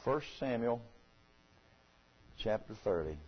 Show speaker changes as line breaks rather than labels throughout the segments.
1 Samuel chapter 30.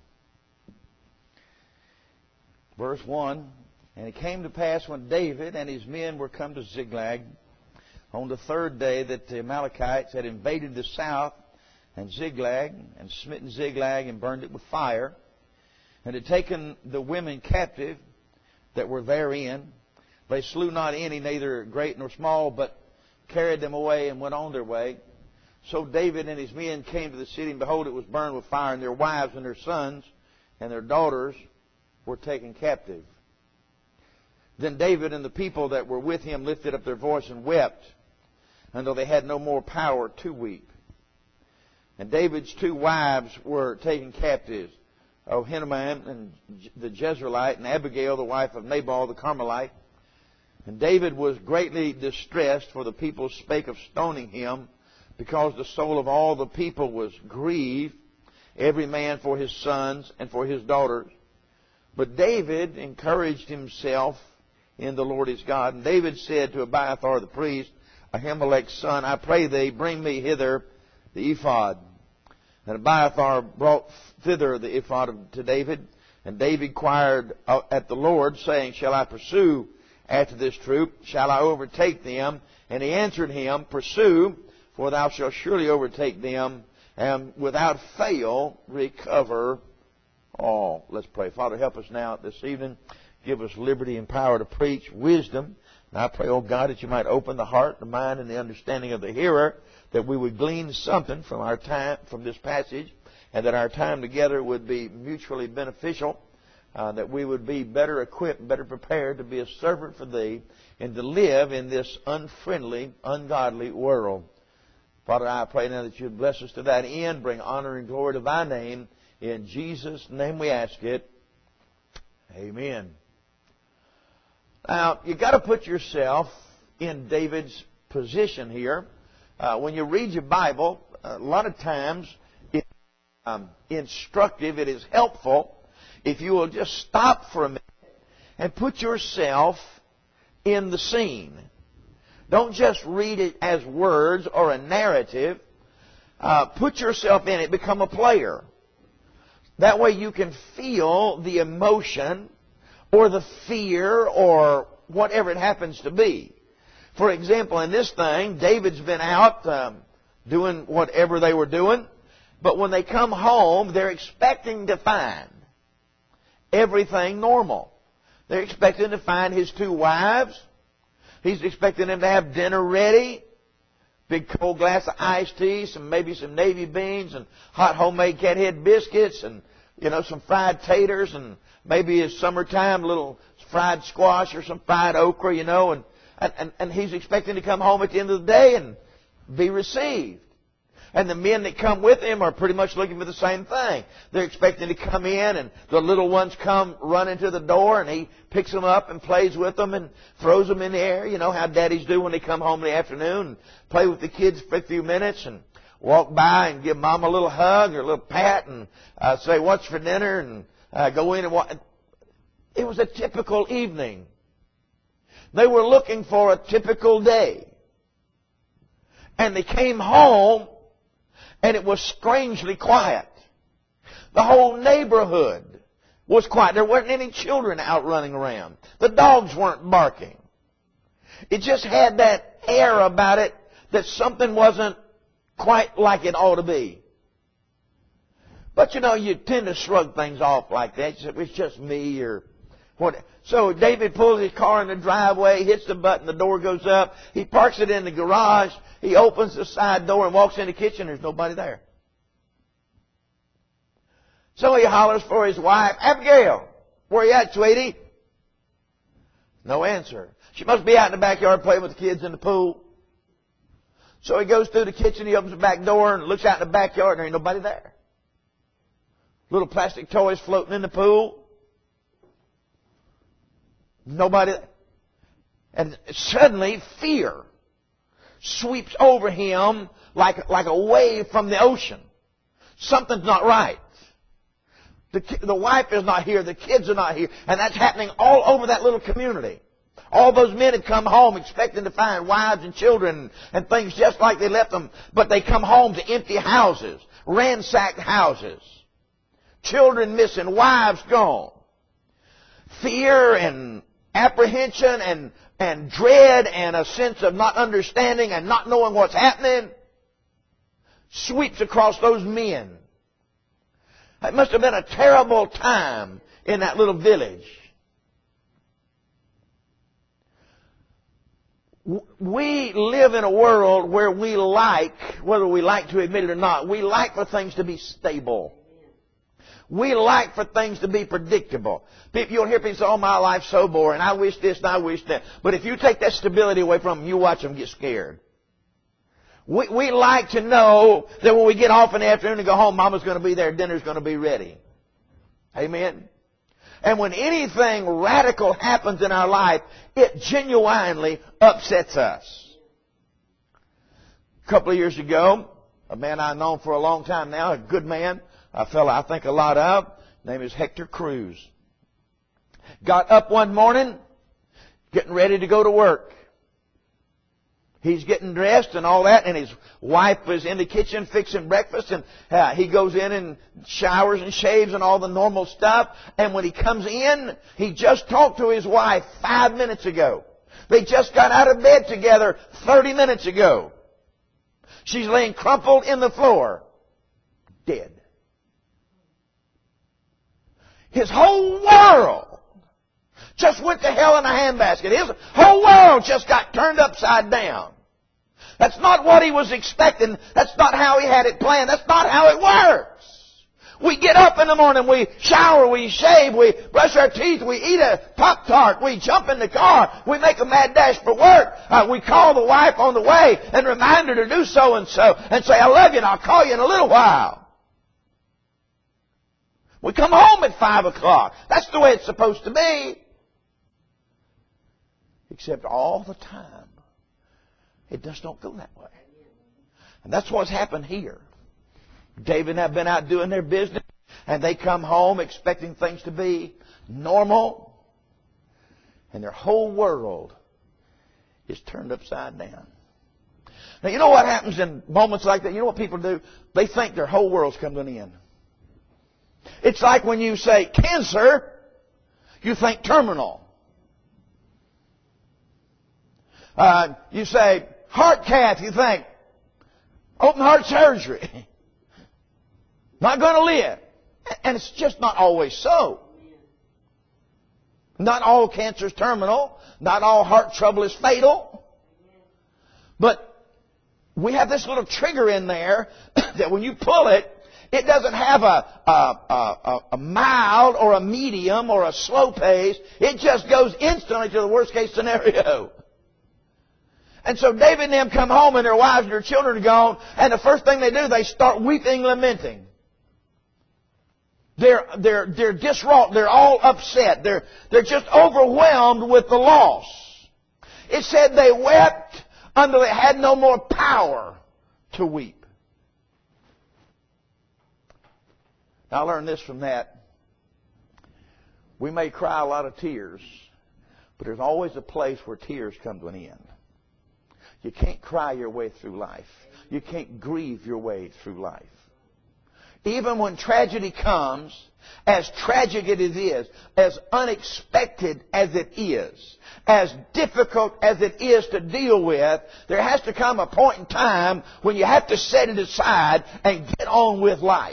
Verse 1, And it came to pass when David and his men were come to Ziklag on the third day that the Amalekites had invaded the south and Ziklag, and smitten Ziklag and burned it with fire, and had taken the women captive that were therein. They slew not any, neither great nor small, but carried them away and went on their way. So David and his men came to the city, and behold, it was burned with fire, and their wives and their sons and their daughters were taken captive. Then David and the people that were with him lifted up their voice and wept, until they had no more power to weep. And David's two wives were taken captives, Ahinoam and the Jezreelite, and Abigail, the wife of Nabal the Carmelite. And David was greatly distressed, for the people spake of stoning him, because the soul of all the people was grieved, every man for his sons and for his daughters. But David encouraged himself in the Lord his God. And David said to Abiathar the priest, Ahimelech's son, I pray thee, bring me hither the ephod. And Abiathar brought thither the ephod to David. And David inquired at the Lord, saying, Shall I pursue after this troop? Shall I overtake them? And he answered him, Pursue, for thou shalt surely overtake them, and without fail recover all. Let's pray. Father, help us now this evening. Give us liberty and power to preach, wisdom. And I pray, oh God, that you might open the heart, the mind, and the understanding of the hearer, that we would glean something from our time, from this passage, and that our time together would be mutually beneficial, that we would be better equipped, better prepared to be a servant for Thee, and to live in this unfriendly, ungodly world. Father, I pray now that you'd bless us to that end, bring honor and glory to Thy name. In Jesus' name we ask it. Amen. Now, you've got to put yourself in David's position here. When you read your Bible, a lot of times it's instructive, it is helpful if you will just stop for a minute and put yourself in the scene. Don't just read it as words or a narrative. Put yourself in it. Become a player. That way you can feel the emotion or the fear or whatever it happens to be. For example, in this thing, David's been out doing whatever they were doing. But when they come home, they're expecting to find everything normal. They're expecting to find his two wives. He's expecting them to have dinner ready. Big cold glass of iced tea, maybe some navy beans, and hot homemade cat head biscuits, and some fried taters, and maybe it's summertime, a little fried squash or some fried okra, and he's expecting to come home at the end of the day and be received. And the men that come with him are pretty much looking for the same thing. They're expecting to come in, and the little ones come running to the door, and he picks them up and plays with them and throws them in the air. You know how daddies do when they come home in the afternoon, and play with the kids for a few minutes and walk by and give mom a little hug or a little pat and say, what's for dinner? And go in and walk. It was a typical evening. They were looking for a typical day. And they came home, and it was strangely quiet. The whole neighborhood was quiet. There weren't any children out running around. The dogs weren't barking. It just had that air about it that something wasn't quite like it ought to be. But you tend to shrug things off like that. You say, it's just me or what. So David pulls his car in the driveway, hits the button, the door goes up. He parks it in the garage. He opens the side door and walks in the kitchen. There's nobody there. So he hollers for his wife, Abigail, where you at, sweetie? No answer. She must be out in the backyard playing with the kids in the pool. So he goes through the kitchen, he opens the back door and looks out in the backyard, and there ain't nobody there. Little plastic toys floating in the pool. Nobody there. And suddenly fear sweeps over him like a wave from the ocean. Something's not right. The wife is not here. The kids are not here. And that's happening all over that little community. All those men had come home expecting to find wives and children and things just like they left them. But they come home to empty houses, ransacked houses. Children missing, wives gone. Fear and apprehension and dread and a sense of not understanding and not knowing what's happening sweeps across those men. It must have been a terrible time in that little village. We live in a world where we like, whether we like to admit it or not, we like for things to be stable. We like for things to be predictable. You'll hear people say, oh, my life's so boring. I wish this and I wish that. But if you take that stability away from them, you watch them get scared. We like to know that when we get off in the afternoon and go home, Mama's going to be there, dinner's going to be ready. Amen? And when anything radical happens in our life, it genuinely upsets us. A couple of years ago, a man I've known for a long time now, a good man, a fellow I think a lot of, his name is Hector Cruz. Got up one morning, getting ready to go to work. He's getting dressed and all that, and his wife was in the kitchen fixing breakfast, and he goes in and showers and shaves and all the normal stuff. And when he comes in, he just talked to his wife 5 minutes ago. They just got out of bed together 30 minutes ago. She's laying crumpled in the floor, dead. His whole world just went to hell in a handbasket. His whole world just got turned upside down. That's not what he was expecting. That's not how he had it planned. That's not how it works. We get up in the morning, we shower, we shave, we brush our teeth, we eat a Pop-Tart, we jump in the car, we make a mad dash for work, we call the wife on the way and remind her to do so-and-so and say, I love you and I'll call you in a little while. We come home at 5 o'clock. That's the way it's supposed to be. Except all the time, it just don't go that way. And that's what's happened here. David and I have been out doing their business, and they come home expecting things to be normal, and their whole world is turned upside down. Now, you know what happens in moments like that? You know what people do? They think their whole world's come to an end. It's like when you say cancer, you think terminal. You say heart cath, you think open heart surgery. Not going to live. And it's just not always so. Not all cancer is terminal. Not all heart trouble is fatal. But we have this little trigger in there that when you pull it, it doesn't have a mild or a medium or a slow pace. It just goes instantly to the worst case scenario. And so David and them come home and their wives and their children are gone. And the first thing they do, they start weeping, lamenting. They're distraught. They're all upset. They're just overwhelmed with the loss. It said they wept until they had no more power to weep. Now I learned this from that. We may cry a lot of tears, but there's always a place where tears come to an end. You can't cry your way through life. You can't grieve your way through life. Even when tragedy comes, as tragic as it is, as unexpected as it is, as difficult as it is to deal with, there has to come a point in time when you have to set it aside and get on with life.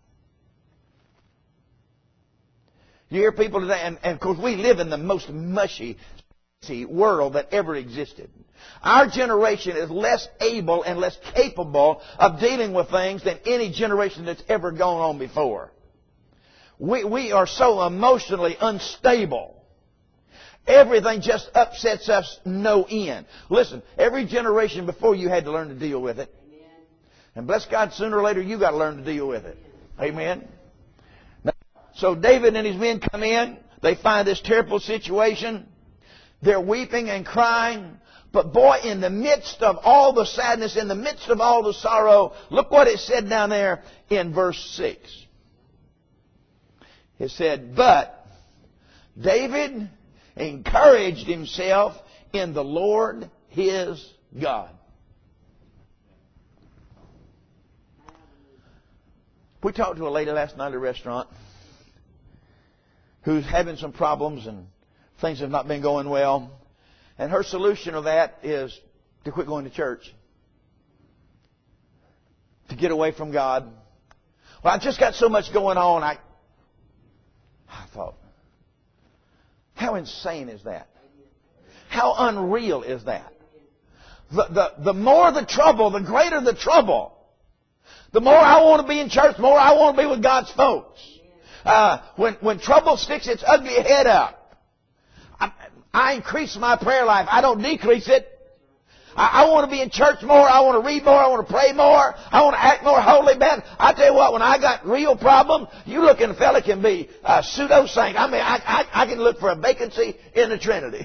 You hear people today, and of course we live in the most mushy world that ever existed. Our generation is less able and less capable of dealing with things than any generation that's ever gone on before. We are so emotionally unstable. Everything just upsets us no end. Listen, every generation before you had to learn to deal with it. And bless God, sooner or later you got to learn to deal with it. Amen. Now, so David and his men come in. They find this terrible situation. They're weeping and crying. But boy, in the midst of all the sadness, in the midst of all the sorrow, look what it said down there in verse 6. It said, but David encouraged himself in the Lord his God. We talked to a lady last night at a restaurant who's having some problems and things have not been going well. And her solution to that is to quit going to church. To get away from God. Well, I've just got so much going on. I thought, how insane is that? How unreal is that? The more the trouble, the greater the trouble. The more I want to be in church, the more I want to be with God's folks. When trouble sticks its ugly head up, I increase my prayer life. I don't decrease it. I want to be in church more. I want to read more. I want to pray more. I want to act more holy, man. I tell you what, when I got real problems, you looking a fella can be a pseudo-saint. I mean, I can look for a vacancy in the Trinity.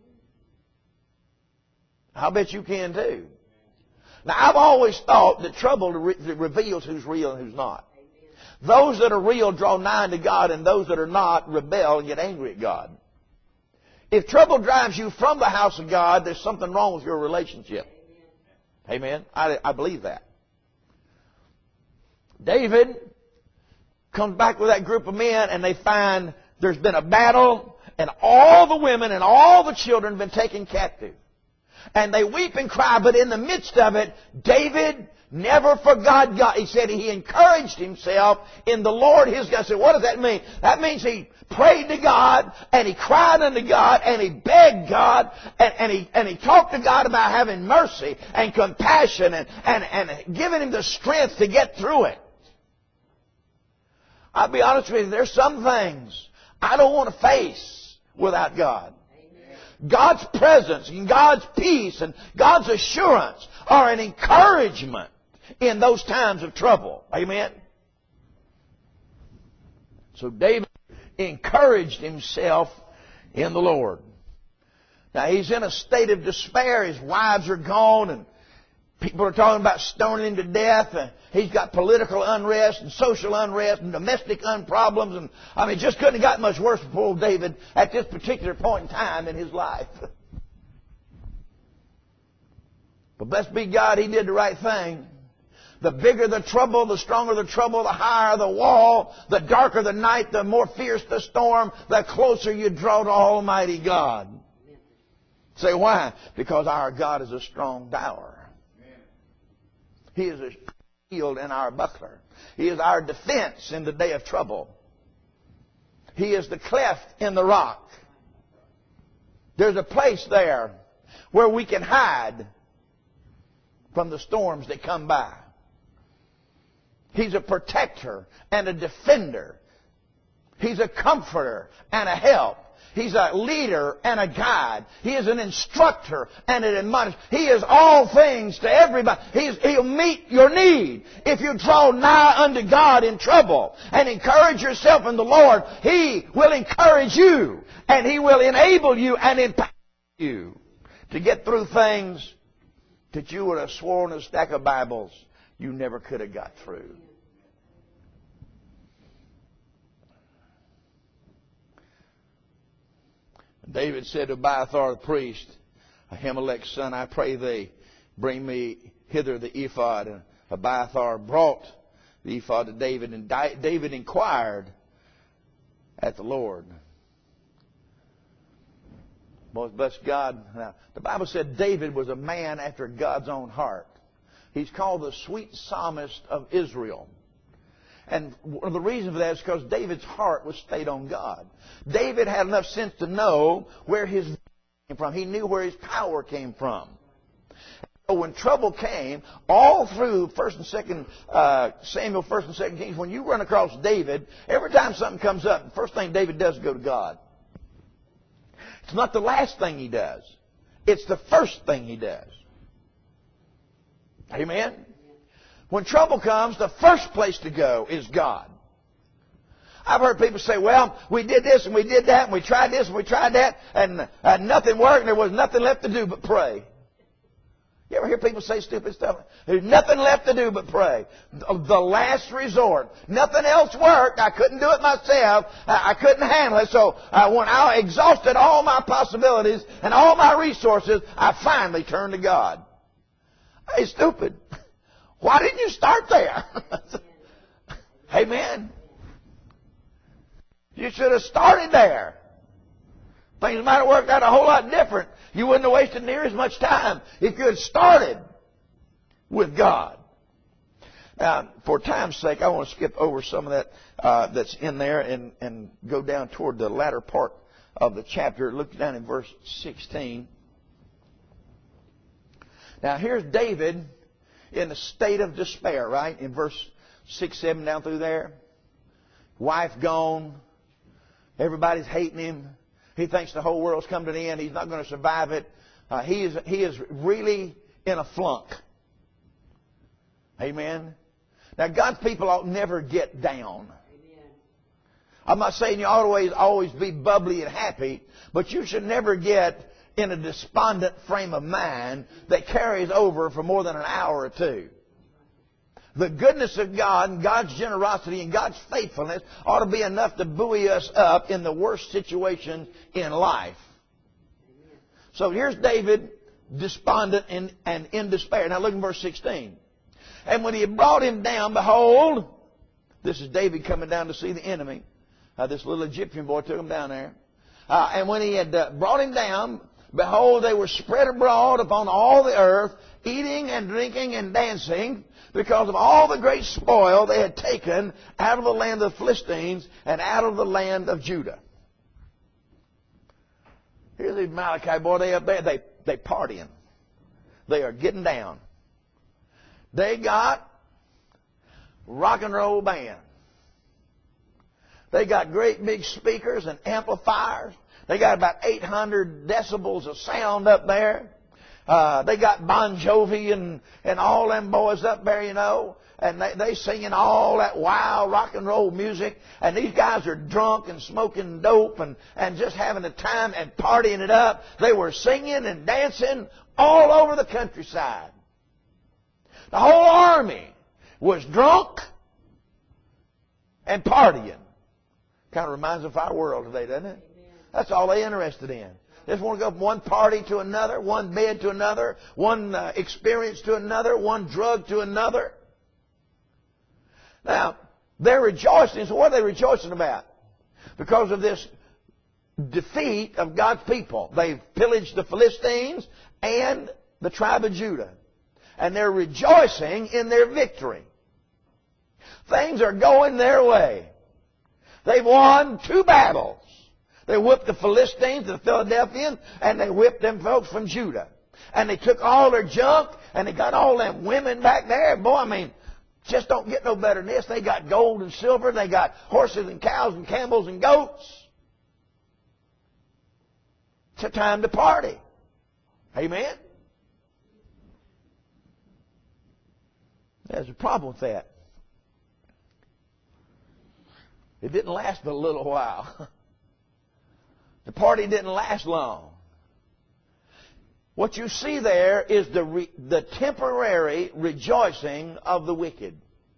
I'll bet you can too. Now, I've always thought that trouble reveals who's real and who's not. Those that are real draw nigh to God, and those that are not rebel and get angry at God. If trouble drives you from the house of God, there's something wrong with your relationship. Amen? I believe that. David comes back with that group of men, and they find there's been a battle, and all the women and all the children have been taken captive. And they weep and cry, but in the midst of it, David never forgot God. He said he encouraged himself in the Lord his God. I said, what does that mean? That means he prayed to God, and he cried unto God, and he begged God, and he talked to God about having mercy and compassion and giving him the strength to get through it. I'll be honest with you, there's some things I don't want to face without God. God's presence and God's peace and God's assurance are an encouragement in those times of trouble. Amen? So David encouraged himself in the Lord. Now he's in a state of despair. His wives are gone and people are talking about stoning him to death. He's got political unrest and social unrest and domestic problems. And I mean, it just couldn't have gotten much worse for poor old David at this particular point in time in his life. But blessed be God, he did the right thing. The bigger the trouble, the stronger the trouble, the higher the wall, the darker the night, the more fierce the storm, the closer you draw to Almighty God. Say, why? Because our God is a strong tower. He is a shield and our buckler. He is our defense in the day of trouble. He is the cleft in the rock. There's a place there where we can hide from the storms that come by. He's a protector and a defender. He's a comforter and a help. He's a leader and a guide. He is an instructor and an admonisher. He is all things to everybody. He'll meet your need. If you draw nigh unto God in trouble and encourage yourself in the Lord, He will encourage you and He will enable you and empower you to get through things that you would have sworn a stack of Bibles you never could have got through. David said to Abiathar the priest, Ahimelech's son, I pray thee, bring me hither the ephod. And Abiathar brought the ephod to David, and David inquired at the Lord. Boy, bless God. Now, the Bible said David was a man after God's own heart. He's called the sweet psalmist of Israel. And one of the reasons for that is because David's heart was stayed on God. David had enough sense to know where his came from. He knew where his power came from. So when trouble came, all through 1st and 2nd Samuel, 1st and 2nd Kings, when you run across David, every time something comes up, the first thing David does is go to God. It's not the last thing he does. It's the first thing he does. Amen? When trouble comes, the first place to go is God. I've heard people say, well, we did this and we did that and we tried this and we tried that and nothing worked and there was nothing left to do but pray. You ever hear people say stupid stuff? There's nothing left to do but pray. The last resort. Nothing else worked. I couldn't do it myself. I couldn't handle it. So when I exhausted all my possibilities and all my resources, I finally turned to God. Hey, stupid. Why didn't you start there? Amen. You should have started there. Things might have worked out a whole lot different. You wouldn't have wasted near as much time if you had started with God. Now, for time's sake, I want to skip over some of that that's in there and go down toward the latter part of the chapter. Look down in verse 16. Now, here's David in a state of despair, right? In verse 6, 7, down through there. Wife gone. Everybody's hating him. He thinks the whole world's come to the end. He's not going to survive it. He is really in a flunk. Amen. Now, God's people ought never get down. Amen. I'm not saying you ought to always be bubbly and happy, but you should never get in a despondent frame of mind that carries over for more than an hour or two. The goodness of God and God's generosity and God's faithfulness ought to be enough to buoy us up in the worst situations in life. So here's David, despondent and in despair. Now look in verse 16. And when he had brought him down, behold, this is David coming down to see the enemy. This little Egyptian boy took him down there. And when he had brought him down, behold, they were spread abroad upon all the earth, eating and drinking and dancing, because of all the great spoil they had taken out of the land of the Philistines and out of the land of Judah. Here's the Amalekite boy, they up there, they partying. They are getting down. They got rock and roll band. They got great big speakers and amplifiers. They got about 800 decibels of sound up there. They got Bon Jovi and all them boys up there, you know. And they singing all that wild rock and roll music. And these guys are drunk and smoking dope and just having a time and partying it up. They were singing and dancing all over the countryside. The whole army was drunk and partying. Kind of reminds us of our world today, doesn't it? That's all they're interested in. They just want to go from one party to another, one bed to another, one experience to another, one drug to another. Now, they're rejoicing. So what are they rejoicing about? Because of this defeat of God's people. They've pillaged the Philistines and the tribe of Judah. And they're rejoicing in their victory. Things are going their way. They've won 2 battles. They whipped the Philistines, the Philadelphians, and they whipped them folks from Judah. And they took all their junk, and they got all them women back there. Boy, I mean, just don't get no better than this. They got gold and silver. They got horses and cows and camels and goats. It's a time to party. Amen? There's a problem with that. It didn't last but a little while. The party didn't last long. What you see there is the temporary rejoicing of the wicked.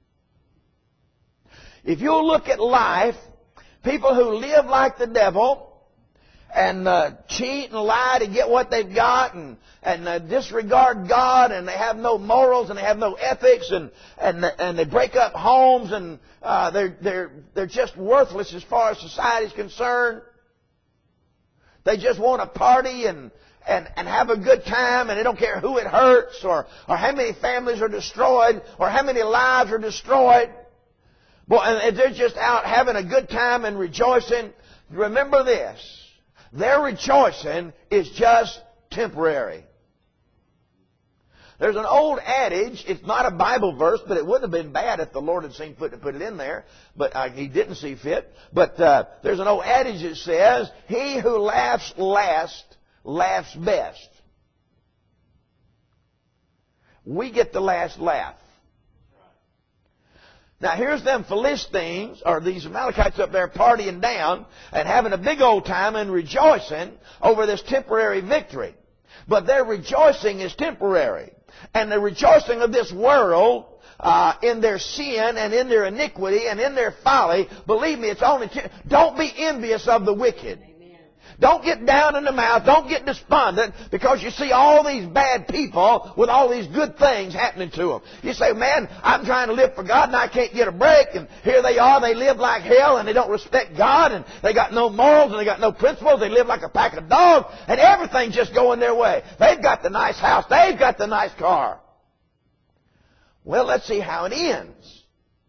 If you look at life, people who live like the devil and cheat and lie to get what they've got and disregard God, and they have no morals and they have no ethics, and they break up homes, and they're just worthless as far as society is concerned. They just want to party and have a good time, and they don't care who it hurts or how many families are destroyed or how many lives are destroyed. Boy, and they're just out having a good time and rejoicing. Remember this. Their rejoicing is just temporary. There's an old adage, it's not a Bible verse, but it wouldn't have been bad if the Lord had seen fit to put it in there, but He didn't see fit. But there's an old adage that says, he who laughs last laughs best. We get the last laugh. Now here's them Philistines, or these Amalekites up there partying down and having a big old time and rejoicing over this temporary victory. But their rejoicing is temporary. And the rejoicing of this world, in their sin and in their iniquity and in their folly, believe me, it's only... Don't be envious of the wicked. Don't get down in the mouth. Don't get despondent because you see all these bad people with all these good things happening to them. You say, man, I'm trying to live for God and I can't get a break. And here they are. They live like hell and they don't respect God. And they got no morals and they got no principles. They live like a pack of dogs. And everything's just going their way. They've got the nice house. They've got the nice car. Well, let's see how it ends.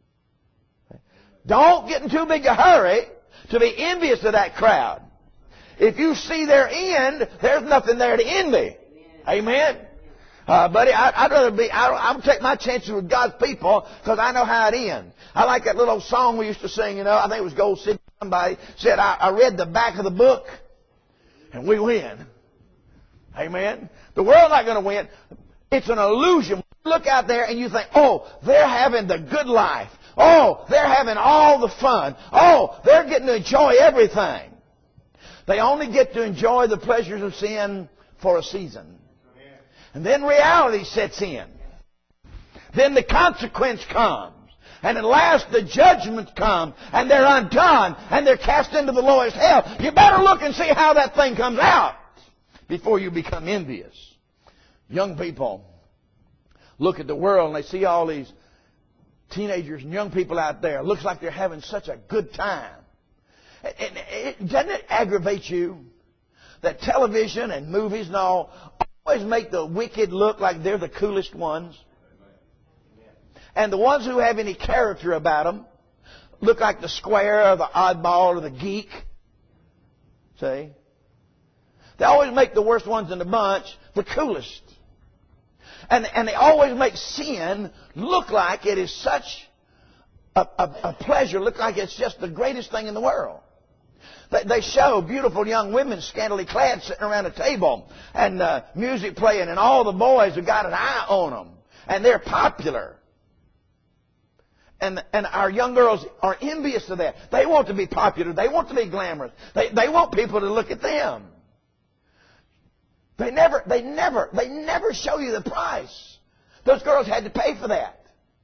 Don't get in too big a hurry to be envious of that crowd. If you see their end, there's nothing there to envy. Amen? Buddy, I'd rather be... I'll take my chances with God's people because I know how it ends. I like that little song we used to sing, you know. I think it was Gold City. Somebody said, I read the back of the book and we win. Amen? The world's not going to win. It's an illusion. You look out there and you think, oh, they're having the good life. Oh, they're having all the fun. Oh, they're getting to enjoy everything. They only get to enjoy the pleasures of sin for a season. And then reality sets in. Then the consequence comes. And at last the judgment comes. And they're undone. And they're cast into the lowest hell. You better look and see how that thing comes out before you become envious. Young people look at the world and they see all these teenagers and young people out there. It looks like they're having such a good time. Doesn't it aggravate you that television and movies and all always make the wicked look like they're the coolest ones? And the ones who have any character about them look like the square or the oddball or the geek. See? They always make the worst ones in the bunch the coolest. And they always make sin look like it is such a pleasure, look like it's just the greatest thing in the world. They show beautiful young women scantily clad sitting around a table and music playing and all the boys have got an eye on them. And they're popular. And our young girls are envious of that. They want to be popular. They want to be glamorous. They want people to look at them. They never show you the price. Those girls had to pay for that.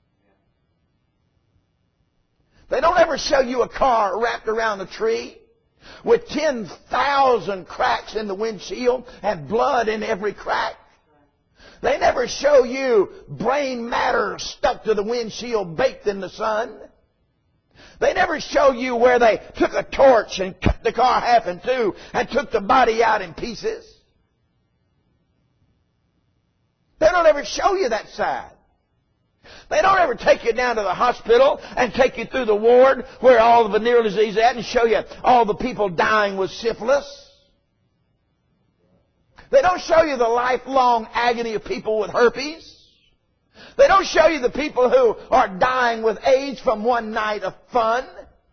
They don't ever show you a car wrapped around a tree with 10,000 cracks in the windshield and blood in every crack. They never show you brain matter stuck to the windshield baked in the sun. They never show you where they took a torch and cut the car half in two and took the body out in pieces. They don't ever show you that side. They don't ever take you down to the hospital and take you through the ward where all the venereal disease is at and show you all the people dying with syphilis. They don't show you the lifelong agony of people with herpes. They don't show you the people who are dying with AIDS from one night of fun.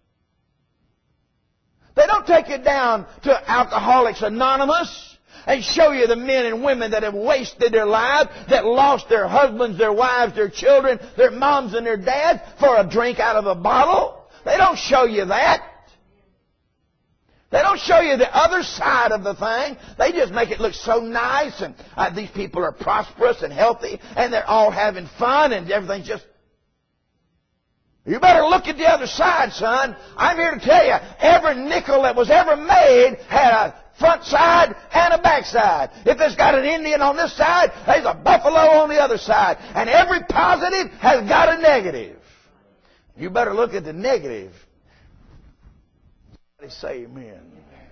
They don't take you down to Alcoholics Anonymous and show you the men and women that have wasted their lives, that lost their husbands, their wives, their children, their moms and their dads for a drink out of a bottle. They don't show you that. They don't show you the other side of the thing. They just make it look so nice and these people are prosperous and healthy and they're all having fun and everything's just... You better look at the other side, son. I'm here to tell you, every nickel that was ever made had a front side and a back side. If there's got an Indian on this side, there's a buffalo on the other side. And every positive has got a negative. You better look at the negative. Somebody say amen.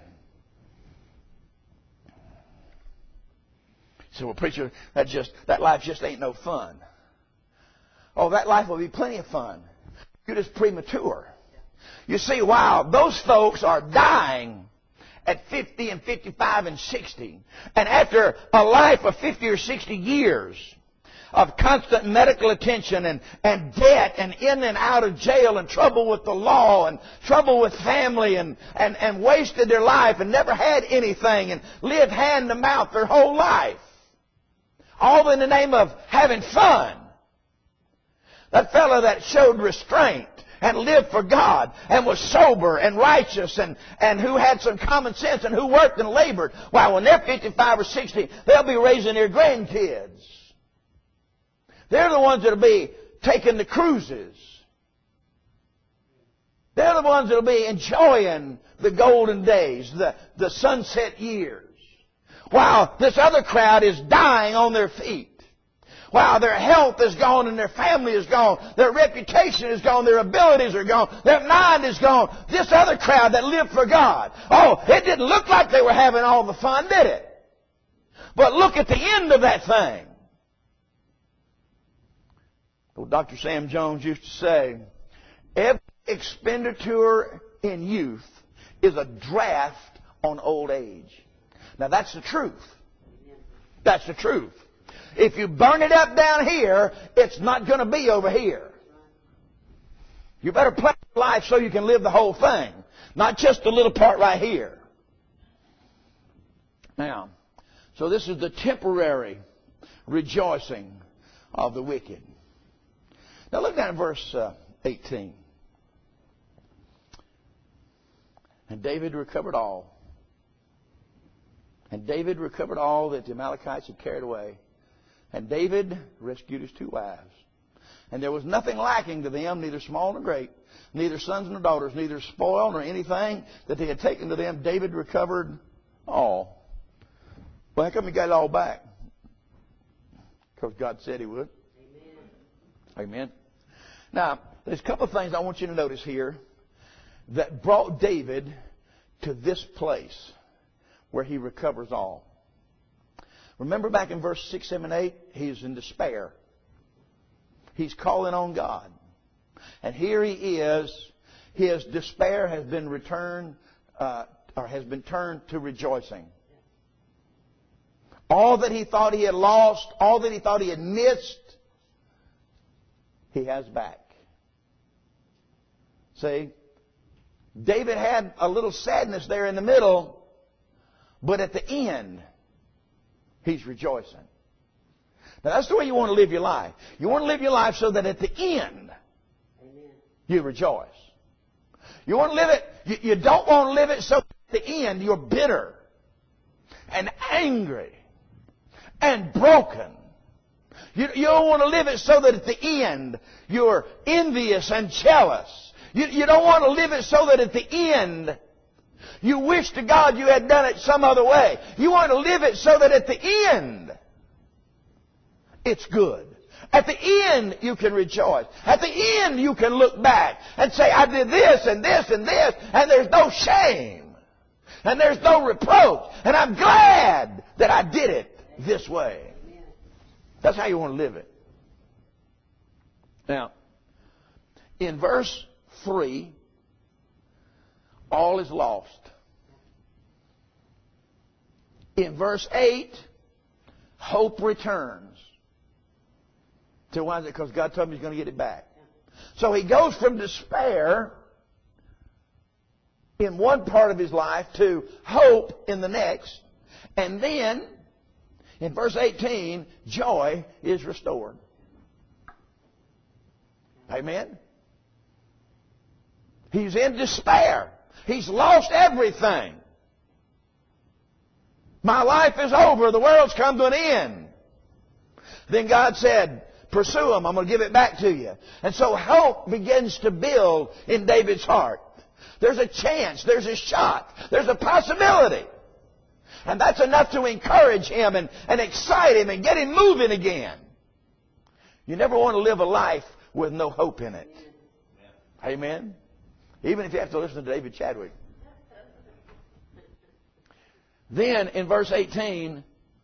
So, well, preacher, that life just ain't no fun. Oh, that life will be plenty of fun. You're just premature. You see, wow, those folks are dying at 50 and 55 and 60. And after a life of 50 or 60 years of constant medical attention and debt and in and out of jail and trouble with the law and trouble with family and wasted their life and never had anything and lived hand to mouth their whole life. All in the name of having fun. That fellow that showed restraint and lived for God and was sober and righteous and who had some common sense and who worked and labored, while when they're 55 or 60, they'll be raising their grandkids. They're the ones that will be taking the cruises. They're the ones that will be enjoying the golden days, the sunset years. While this other crowd is dying on their feet. While their health is gone and their family is gone, their reputation is gone, their abilities are gone, their mind is gone. This other crowd that lived for God, oh, it didn't look like they were having all the fun, did it? But look at the end of that thing. Well, Dr. Sam Jones used to say, every expenditure in youth is a draft on old age. Now that's the truth. That's the truth. If you burn it up down here, it's not going to be over here. You better plan your life so you can live the whole thing, not just the little part right here. Now, so this is the temporary rejoicing of the wicked. Now look down at verse 18. And David recovered all. And David recovered all that the Amalekites had carried away. And David rescued his 2 wives. And there was nothing lacking to them, neither small nor great, neither sons nor daughters, neither spoil nor anything that they had taken to them. David recovered all. Well, how come he got it all back? Because God said he would. Amen. Amen. Now, there's a couple of things I want you to notice here that brought David to this place where he recovers all. Remember back in verse 6, 7, 8, he's in despair. He's calling on God. And here he is. His despair has been returned, has been turned to rejoicing. All that he thought he had lost, all that he thought he had missed, he has back. See? David had a little sadness there in the middle, but at the end, he's rejoicing. Now that's the way you want to live your life. You want to live your life so that at the end, you rejoice. You want to live it, you don't want to live it so at the end you're bitter and angry and broken. You don't want to live it so that at the end you're envious and jealous. You don't want to live it so that at the end you wish to God you had done it some other way. You want to live it so that at the end it's good. At the end you can rejoice. At the end you can look back and say, I did this and this and this, and there's no shame. And there's no reproach. And I'm glad that I did it this way. That's how you want to live it. Now, in verse 3, all is lost. In verse 8, hope returns. So why is it? Because God told him he's going to get it back. So he goes from despair in one part of his life to hope in the next. And then, in verse 18, joy is restored. Amen? He's in despair. He's lost everything. My life is over. The world's come to an end. Then God said, pursue them. I'm going to give it back to you. And so hope begins to build in David's heart. There's a chance. There's a shot. There's a possibility. And that's enough to encourage him and excite him and get him moving again. You never want to live a life with no hope in it. Amen? Even if you have to listen to David Chadwick. Then in verse 18,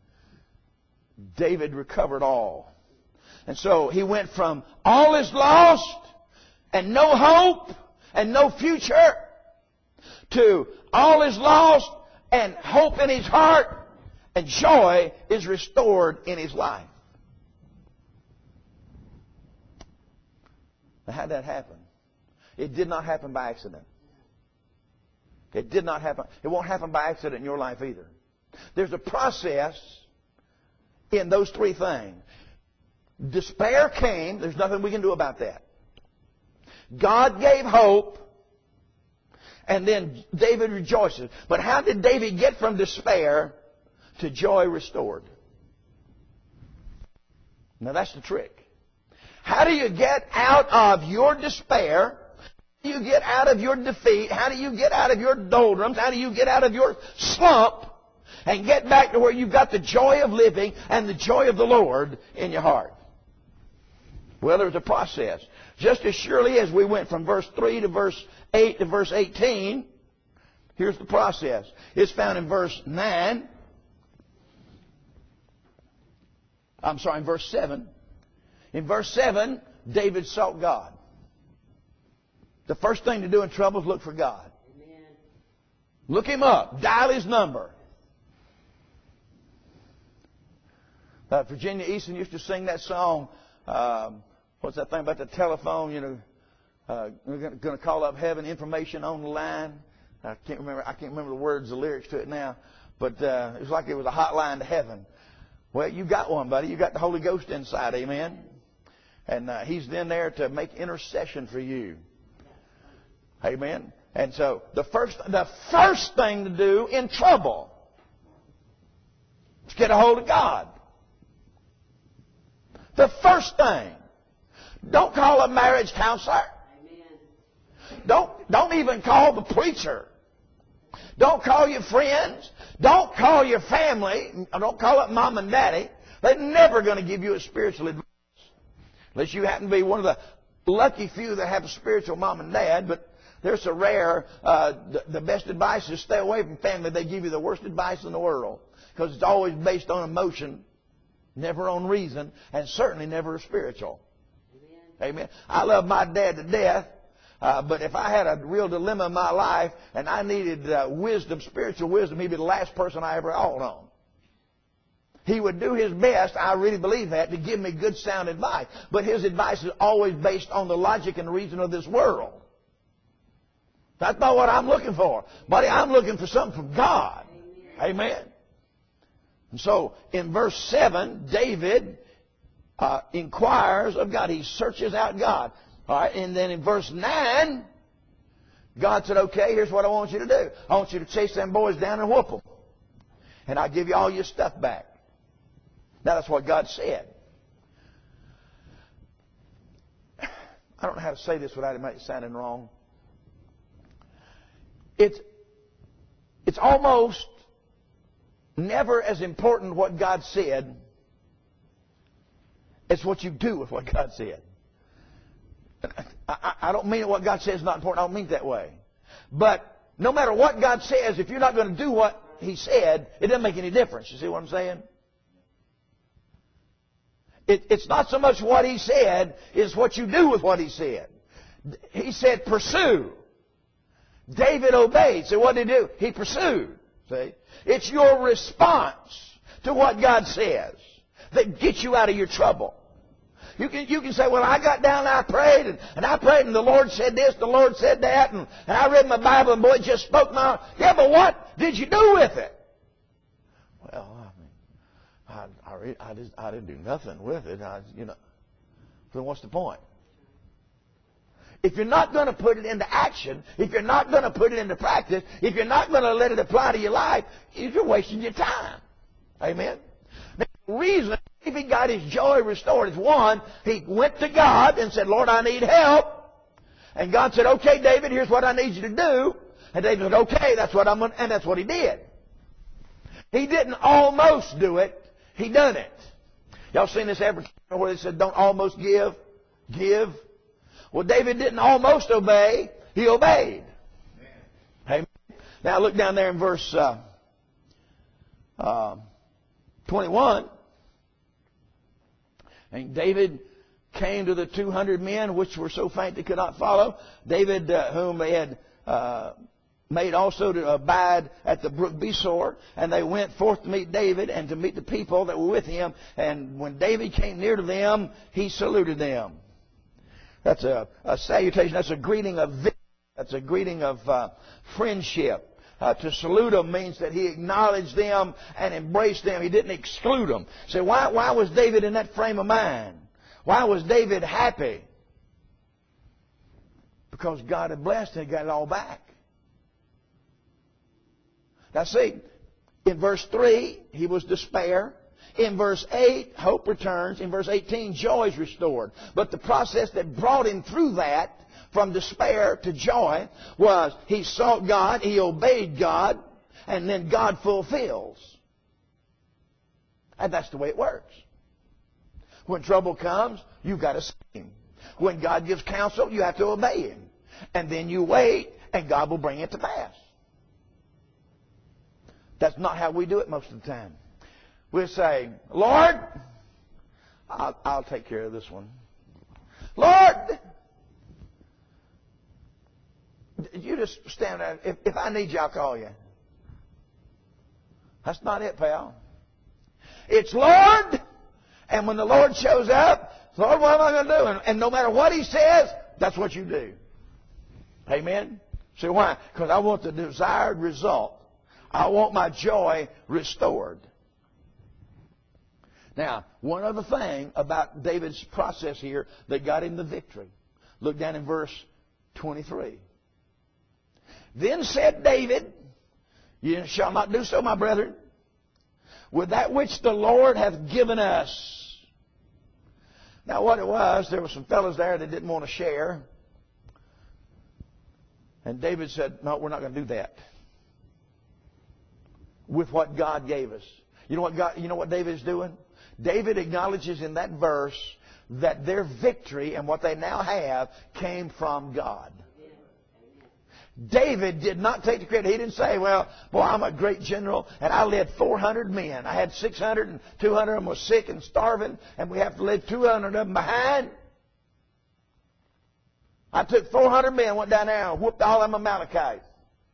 David recovered all. And so he went from all is lost and no hope and no future to all is lost and hope in his heart and joy is restored in his life. Now, how did that happen? It did not happen by accident. It did not happen. It won't happen by accident in your life either. There's a process in those three things. Despair came. There's nothing we can do about that. God gave hope, and then David rejoices. But how did David get from despair to joy restored? Now that's the trick. How do you get out of your despair? How do you get out of your defeat? How do you get out of your doldrums? How do you get out of your slump and get back to where you've got the joy of living and the joy of the Lord in your heart? Well, there's a process. Just as surely as we went from verse 3 to verse 8 to verse 18, here's the process. It's found in verse 9. In verse 7. In verse 7, David sought God. The first thing to do in trouble is look for God. Amen. Look Him up. Dial His number. Virginia Easton used to sing that song. What's that thing about the telephone? You know, we're going to call up heaven. Information on the line. I can't remember the words, the lyrics to it now. But it was like it was a hotline to heaven. Well, you got one, buddy. You got the Holy Ghost inside. Amen. And He's in there to make intercession for you. Amen. And so the first thing to do in trouble is get a hold of God. The first thing. Don't call a marriage counselor. Don't even call the preacher. Don't call your friends. Don't call your family. Don't call up mom and daddy. They're never going to give you a spiritual advice. Unless you happen to be one of the lucky few that have a spiritual mom and dad. But they're so rare. The best advice is stay away from family. They give you the worst advice in the world. Because it's always based on emotion. Never on reason. And certainly never spiritual. Amen. I love my dad to death. But if I had a real dilemma in my life and I needed wisdom, spiritual wisdom, he'd be the last person I ever called on. He would do his best, I really believe that, to give me good sound advice. But his advice is always based on the logic and reason of this world. That's not what I'm looking for. Buddy, I'm looking for something from God. Amen. And so, in verse 7, David inquires of God. He searches out God. All right, and then in verse 9, God said, okay, here's what I want you to do. I want you to chase them boys down and whoop them. And I'll give you all your stuff back. Now, that's what God said. I don't know how to say this without it sounding wrong. It's almost never as important what God said as what you do with what God said. I don't mean what God says is not important. I don't mean it that way. But no matter what God says, if you're not going to do what He said, it doesn't make any difference. You see what I'm saying? It's not so much what He said, it's what you do with what He said. He said, pursue. David obeyed. So what did he do? He pursued. See? It's your response to what God says that gets you out of your trouble. You can say, well, I got down and I prayed, and I prayed, and the Lord said this, the Lord said that, and I read my Bible, and boy, it just spoke my heart. Yeah, but what did you do with it? Well, I didn't do nothing with it. So what's the point? If you're not going to put it into action, if you're not going to put it into practice, if you're not going to let it apply to your life, you're wasting your time. Amen? Now, the reason David got his joy restored is, one, he went to God and said, Lord, I need help. And God said, okay, David, here's what I need you to do. And David said, okay, that's what I'm going to, and that's what he did. He didn't almost do it. He done it. Y'all seen this advertisement where they said, don't almost give, give? Well, David didn't almost obey. He obeyed. Amen. Now look down there in verse 21. And David came to the 200 men which were so faint they could not follow. David, whom they had made also to abide at the brook Besor. And they went forth to meet David and to meet the people that were with him. And when David came near to them, he saluted them. That's a salutation. That's a greeting of victory. That's a greeting of friendship. To salute them means that he acknowledged them and embraced them. He didn't exclude them. So why was David in that frame of mind? Why was David happy? because God had blessed and he got it all back. Now see, in verse 3, he was despair. In verse 8, hope returns. In verse 18, joy is restored. But the process that brought him through that, from despair to joy, was he sought God, he obeyed God, and then God fulfills. And that's the way it works. When trouble comes, you've got to seek Him. When God gives counsel, you have to obey Him. And then you wait, and God will bring it to pass. That's not how we do it most of the time. We'll say, Lord, I'll take care of this one. Lord, you just stand there. If I need you, I'll call you. That's not it, pal. It's Lord, and when the Lord shows up, Lord, what am I going to do? And no matter what He says, that's what you do. Amen? See why? Because I want the desired result. I want my joy restored. Now, one other thing about David's process here that got him the victory. Look down in verse 23. Then said David, you shall not do so, my brethren, with that which the Lord hath given us. Now, what it was, there were some fellows there that didn't want to share. And David said, no, we're not going to do that with what God gave us. You know what David is doing? David acknowledges in that verse that their victory and what they now have came from God. David did not take the credit. He didn't say, well, boy, I'm a great general, and I led 400 men. I had 600, and 200 of them were sick and starving, and we have to leave 200 of them behind. I took 400 men, went down there, and whooped all them Amalekites.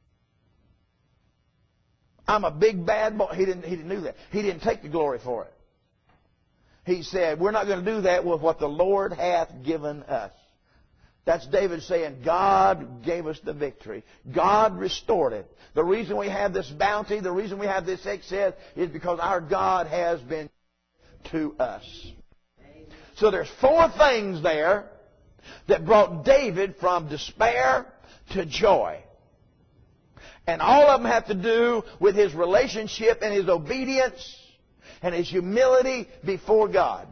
I'm a big bad boy. He didn't do that. He didn't take the glory for it. He said, we're not going to do that with what the Lord hath given us. That's David saying, God gave us the victory. God restored it. The reason we have this bounty, the reason we have this excess, is because our God has been to us. So there's 4 things there that brought David from despair to joy. And all of them have to do with his relationship and his obedience and his humility before God.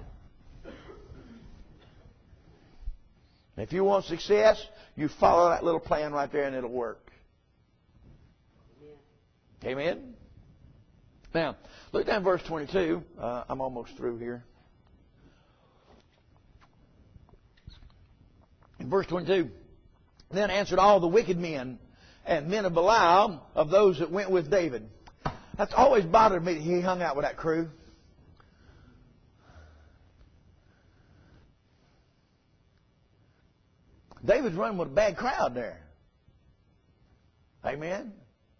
If you want success, you follow that little plan right there and it'll work. Amen? Now, look down verse 22. I'm almost through here. In verse 22, then answered all the wicked men and men of Belial of those that went with David. That's always bothered me that he hung out with that crew. David's running with a bad crowd there. Amen?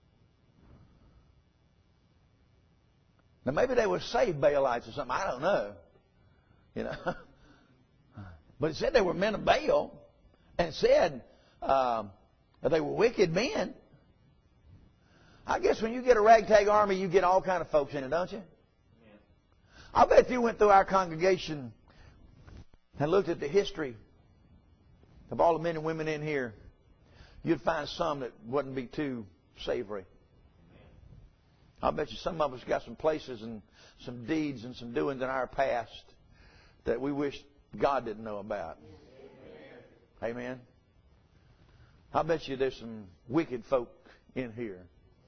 Now maybe they were saved Baalites or something. I don't know. You know. But it said they were men of Baal. And it said that they were wicked men. I guess when you get a ragtag army, you get all kind of folks in it, don't you? Yeah. I bet if you went through our congregation and looked at the history of all the men and women in here, you'd find some that wouldn't be too savory. I bet you some of us got some places and some deeds and some doings in our past that we wish God didn't know about. Amen. I bet you there's some wicked folk in here.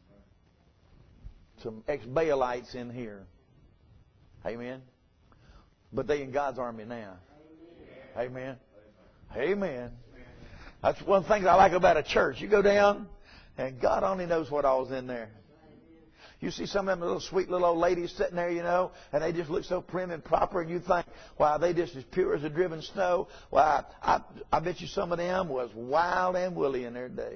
Some ex-Baalites in here. Amen. But they in God's army now. Amen. Amen. That's one thing I like about a church. You go down, and God only knows what all's in there. You see some of them little sweet little old ladies sitting there, you know, and they just look so prim and proper, and you think, wow, they just as pure as a driven snow. Well, I bet you some of them was wild and woolly in their day.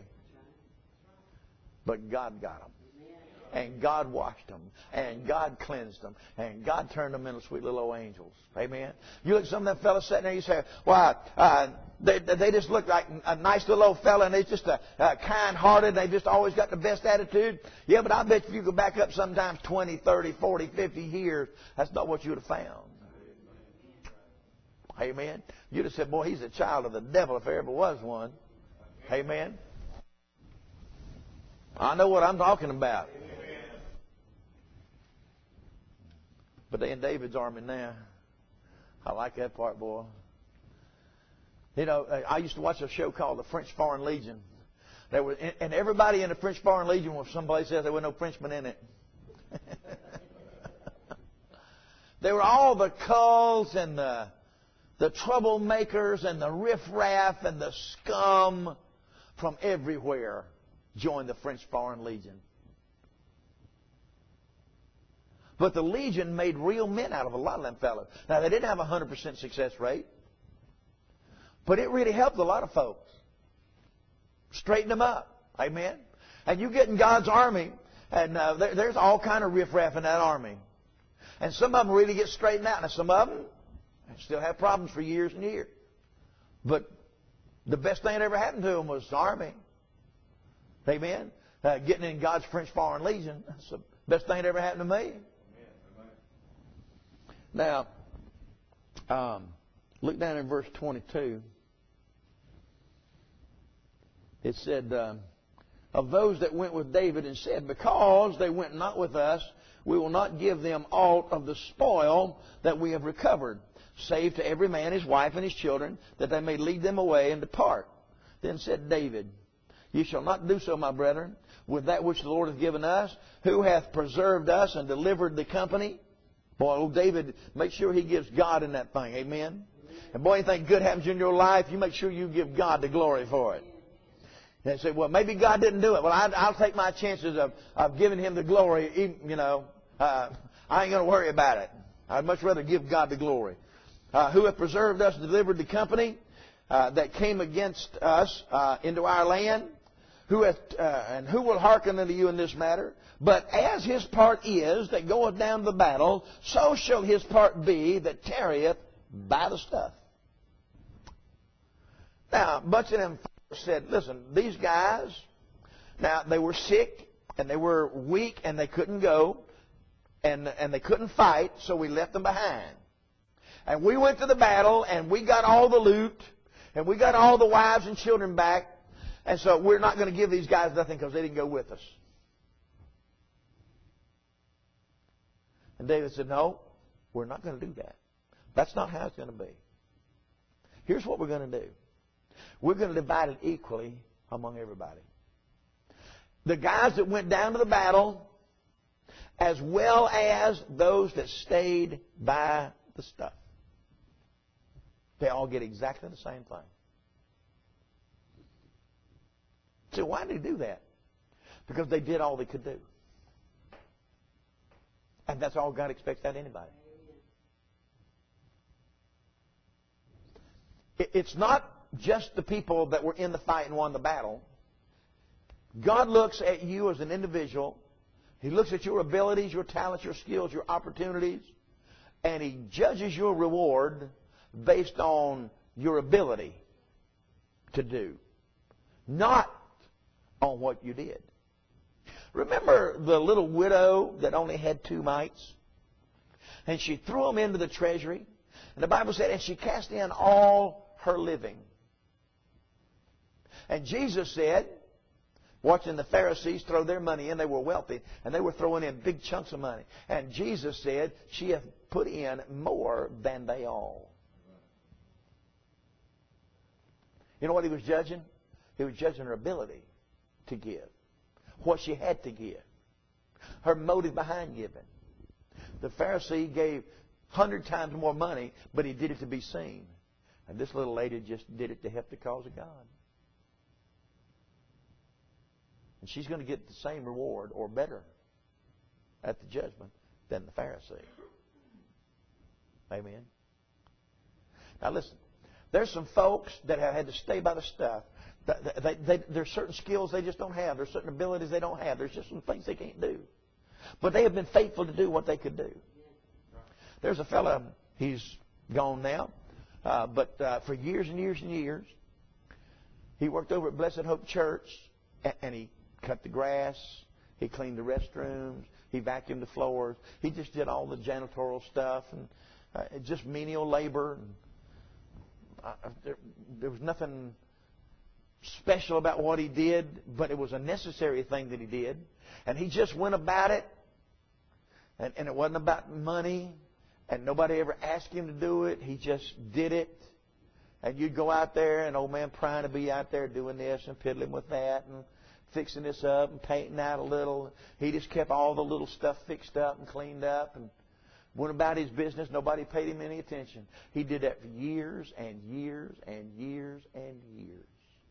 But God got them. And God washed them. And God cleansed them. And God turned them into sweet little old angels. Amen. You look at some of them fellas sitting there, you say, wow, they just look like a nice little old fella, and they're just kind-hearted. They've just always got the best attitude. Yeah, but I bet if you go back up sometimes 20, 30, 40, 50 years, that's not what you would have found. Amen. You'd have said, boy, he's a child of the devil if there ever was one. Amen. I know what I'm talking about. But they in David's army now. I like that part, boy. You know, I used to watch a show called The French Foreign Legion. And everybody in the French Foreign Legion was someplace else. There were no Frenchmen in it. They were all the cults and the troublemakers and the riffraff and the scum from everywhere joined the French Foreign Legion. But the Legion made real men out of a lot of them fellows. Now, they didn't have a 100% success rate, but it really helped a lot of folks. Straighten them up. Amen? And you get in God's army, and there's all kind of riffraff in that army. And some of them really get straightened out. Now, some of them still have problems for years and years. But the best thing that ever happened to them was the army. Amen? Getting in God's French Foreign Legion. That's the best thing that ever happened to me. Now, look down in verse 22. It said, of those that went with David and said, because they went not with us, we will not give them aught of the spoil that we have recovered, save to every man his wife and his children, that they may lead them away and depart. Then said David, ye shall not do so, my brethren, with that which the Lord hath given us, who hath preserved us and delivered the company. Boy, old David, make sure he gives God in that thing. Amen? And boy, anything good happens in your life, you make sure you give God the glory for it. And they say, well, maybe God didn't do it. Well, I'll take my chances of giving Him the glory. Even, you know, I ain't going to worry about it. I'd much rather give God the glory. Who hath preserved us and delivered the company that came against us into our land? And who will hearken unto you in this matter? But as his part is that goeth down to the battle, so shall his part be that tarrieth by the stuff. Now, a bunch of them said, listen, these guys, now they were sick and they were weak and they couldn't go and they couldn't fight, so we left them behind. And we went to the battle and we got all the loot and we got all the wives and children back. And so we're not going to give these guys nothing because they didn't go with us. And David said, no, we're not going to do that. That's not how it's going to be. Here's what we're going to do. We're going to divide it equally among everybody. The guys that went down to the battle, as well as those that stayed by the stuff. They all get exactly the same thing. So why did he do that? Because they did all they could do. And that's all God expects out of anybody. It's not just the people that were in the fight and won the battle. God looks at you as an individual. He looks at your abilities, your talents, your skills, your opportunities. And He judges your reward based on your ability to do. Not on what you did. Remember the little widow that only had 2 mites? And she threw them into the treasury. And the Bible said, and she cast in all her living. And Jesus said, watching the Pharisees throw their money in, they were wealthy, and they were throwing in big chunks of money. And Jesus said, she hath put in more than they all. You know what He was judging? He was judging her ability to give. What she had to give. Her motive behind giving. The Pharisee gave 100 times more money, but he did it to be seen. And this little lady just did it to help the cause of God. And she's going to get the same reward or better at the judgment than the Pharisee. Amen. Now listen, there's some folks that have had to stay by the stuff. There's certain skills they just don't have. There's certain abilities they don't have. There's just some things they can't do. But they have been faithful to do what they could do. There's a fellow, he's gone now, but for years and years and years, he worked over at Blessed Hope Church, and he cut the grass, he cleaned the restrooms, he vacuumed the floors. He just did all the janitorial stuff and just menial labor. And, there was nothing special about what he did, but it was a necessary thing that he did. And he just went about it. And it wasn't about money. And nobody ever asked him to do it. He just did it. And you'd go out there, and old man Prine would be out there doing this and piddling with that and fixing this up and painting out a little. He just kept all the little stuff fixed up and cleaned up and went about his business. Nobody paid him any attention. He did that for years and years and years and years.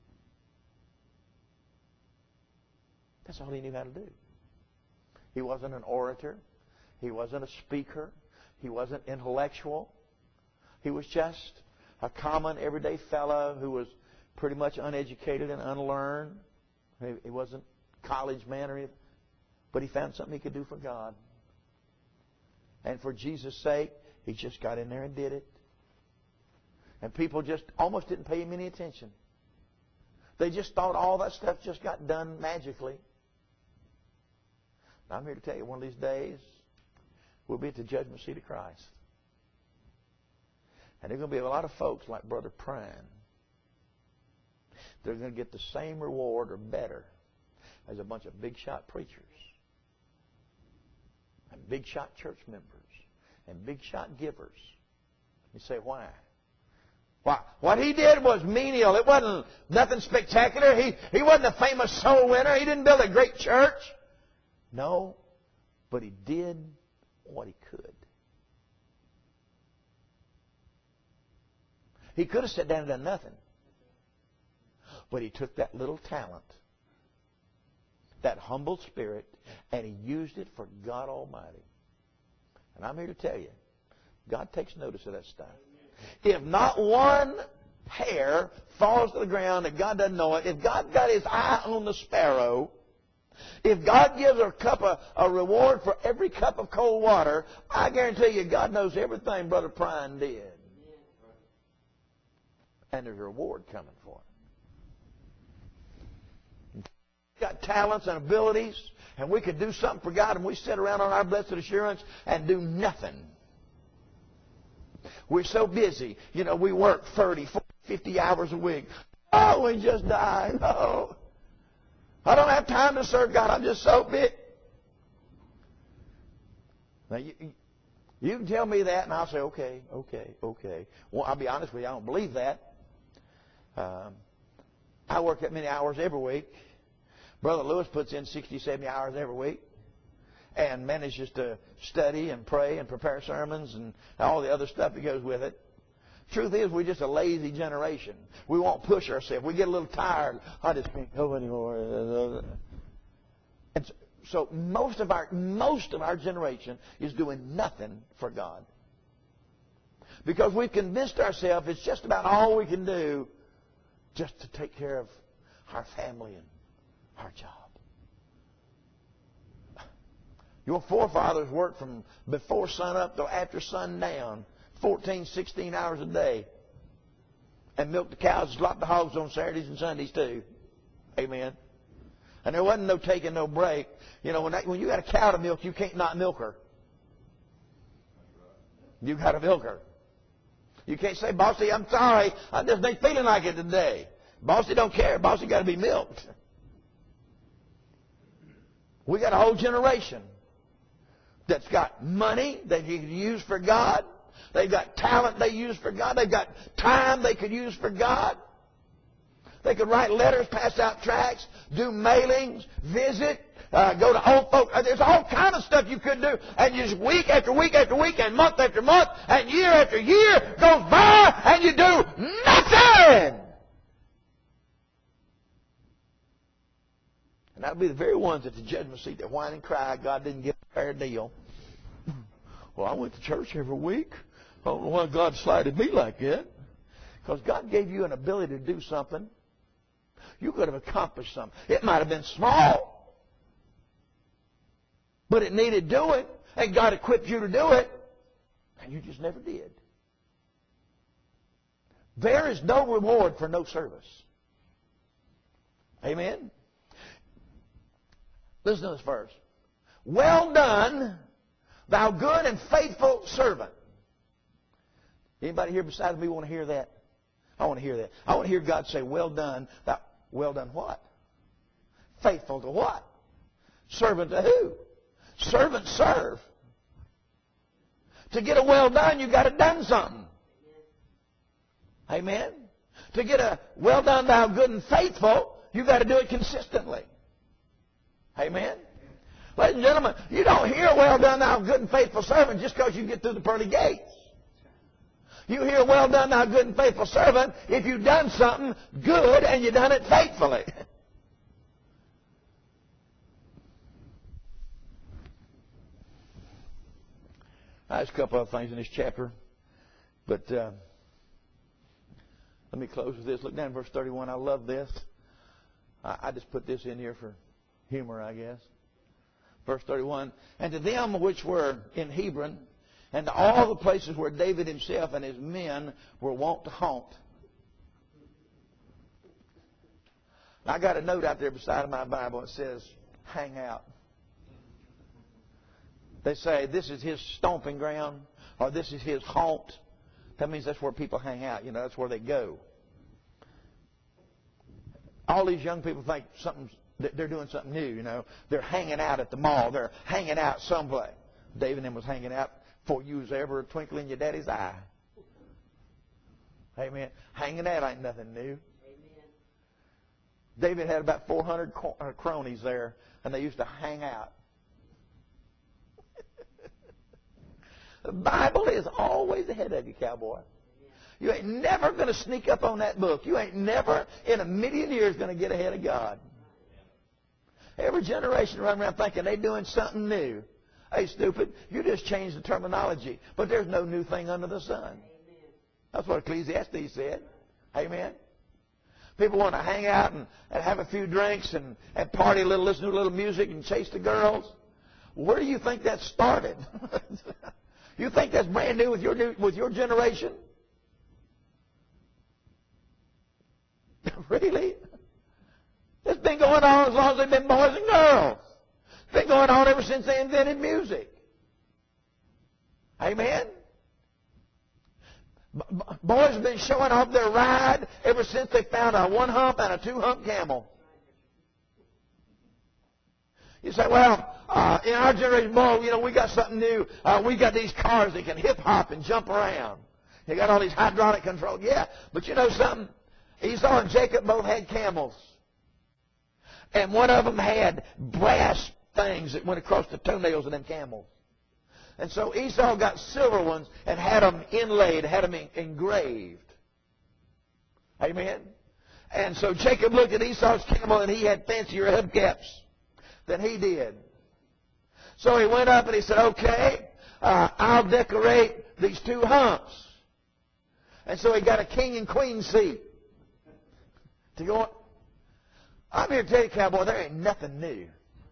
That's all he knew how to do. He wasn't an orator. He wasn't a speaker. He wasn't intellectual. He was just a common, everyday fellow who was pretty much uneducated and unlearned. He wasn't a college man or anything. But he found something he could do for God. And for Jesus' sake, he just got in there and did it. And people just almost didn't pay him any attention. They just thought all that stuff just got done magically. And I'm here to tell you, one of these days, we'll be at the judgment seat of Christ. And there are going to be a lot of folks like Brother Prine. They're going to get the same reward or better as a bunch of big shot preachers and big shot church members and big shot givers. You say, why? Why? What he did was menial. It wasn't nothing spectacular. He wasn't a famous soul winner. He didn't build a great church. No, but he did what he could. He could have sat down and done nothing. But he took that little talent, that humble spirit, and he used it for God Almighty. And I'm here to tell you, God takes notice of that stuff. If not one hair falls to the ground that God doesn't know it, if God got his eye on the sparrow, if God gives a reward for every cup of cold water, I guarantee you God knows everything Brother Prine did. And there's a reward coming for him. Got talents and abilities, and we could do something for God, and we sit around on our blessed assurance and do nothing. We're so busy. You know, we work 30, 40, 50 hours a week. Oh, we just died. Oh, I don't have time to serve God. I'm just so busy. Now, you can tell me that, and I'll say, okay. Well, I'll be honest with you, I don't believe that. I work that many hours every week. Brother Lewis puts in 60, 70 hours every week and manages to study and pray and prepare sermons and all the other stuff that goes with it. Truth is, we're just a lazy generation. We won't push ourselves. We get a little tired. I just can't go anymore. And so most of our generation is doing nothing for God. Because we've convinced ourselves it's just about all we can do just to take care of our family and our job. Your forefathers worked from before sun up till after sundown, 14, 16 hours a day. And milked the cows and slopped the hogs on Saturdays and Sundays too. Amen. And there wasn't no taking no break. You know, when you got a cow to milk, you can't not milk her. You got to milk her. You can't say, Bossy, I'm sorry, I just ain't feeling like it today. Bossy don't care. Bossy got to be milked. We got a whole generation that's got money that you can use for God. They've got talent they use for God. They've got time they could use for God. They could write letters, pass out tracts, do mailings, visit, go to old folks. There's all kind of stuff you could do. And just week after week after week and month after month and year after year goes by and you do nothing. And that'll be the very ones at the judgment seat that whine and cry God didn't give a fair deal. Well, I went to church every week. I don't know why God slighted me like that. Because God gave you an ability to do something. You could have accomplished something. It might have been small, but it needed doing, and God equipped you to do it, and you just never did. There is no reward for no service. Amen? Listen to this verse. Well done, thou good and faithful servant. Anybody here besides me want to hear that? I want to hear that. I want to hear God say, well done, Well done what? Faithful to what? Servant to who? Servants serve. To get a well done, you've got to done something. Amen? To get a well done, thou good and faithful, you've got to do it consistently. Amen? Ladies and gentlemen, you don't hear well done, thou good and faithful servant just because you get through the pearly gates. You hear well done, thou good and faithful servant if you've done something good and you've done it faithfully. There's a couple other things in this chapter, but let me close with this. Look down at verse 31. I love this. I just put this in here for humor, I guess. Verse 31. And to them which were in Hebron, and to all the places where David himself and his men were wont to haunt. I got a note out there beside my Bible that says, hang out. They say this is his stomping ground or this is his haunt. That means that's where people hang out. You know, that's where they go. All these young people think they're doing something new, you know. They're hanging out at the mall. They're hanging out someplace. David and them was hanging out before you was ever a twinkle in your daddy's eye. Amen. Hanging out ain't nothing new. Amen. David had about 400 cronies there, and they used to hang out. The Bible is always ahead of you, cowboy. You ain't never going to sneak up on that book. You ain't never in a million years going to get ahead of God. Every generation run around thinking they're doing something new. Hey, stupid, you just changed the terminology. But there's no new thing under the sun. That's what Ecclesiastes said. Amen. People want to hang out and have a few drinks and party a little, listen to a little music and chase the girls. Where do you think that started? You think that's brand new with your generation? Really? It's been going on as long as they've been boys and girls. It's been going on ever since they invented music. Amen? Boys have been showing off their ride ever since they found a one-hump and a two-hump camel. You say, well, in our generation, boy, you know, we got something new. We got these cars that can hip-hop and jump around. You got all these hydraulic controls. Yeah, but you know something? Esau and Jacob both had camels. And one of them had brass things that went across the toenails of them camels. And so Esau got silver ones and had them inlaid, had them engraved. Amen? And so Jacob looked at Esau's camel and he had fancier hubcaps than he did. So he went up and he said, okay, I'll decorate these two humps. And so he got a king and queen seat to go on. I'm here to tell you, cowboy, there ain't nothing new.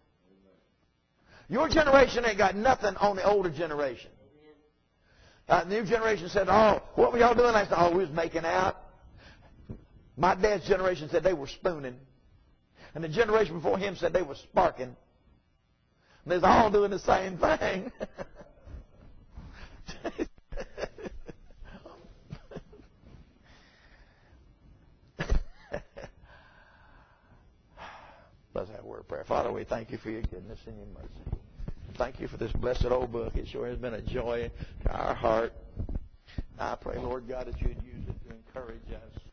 Your generation ain't got nothing on the older generation. The new generation said, oh, what were y'all doing last night? Oh, we was making out. My dad's generation said they were spooning. And the generation before him said they were sparking. And they're all doing the same thing. Let's have a word of prayer. Father, we thank you for your goodness and your mercy. Thank you for this blessed old book. It sure has been a joy to our heart. I pray, Lord God, that you'd use it to encourage us.